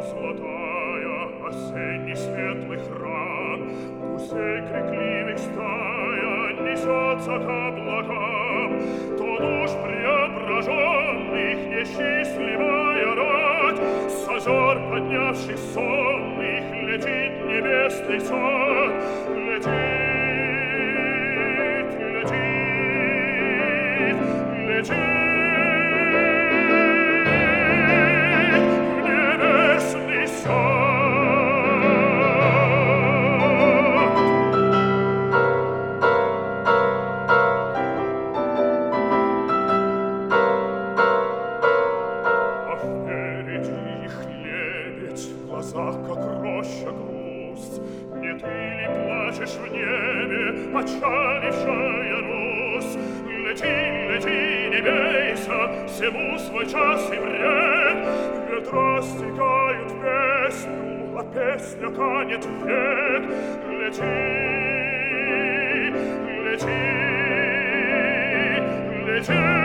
золотая, осенний светлый храм, гусей крикливых стая несется к облакам, то душ преображенных несчастливая рать, с озер поднявших сонных летит небесный сад, летит, летит, летит. Как роща грусть, не ты ли плачешь в небе, отчалившая Русь? Лети, лети, не бейся, всему свой час и вред. Ветра стекают песню, а песня канет век. Лети, лети, лети.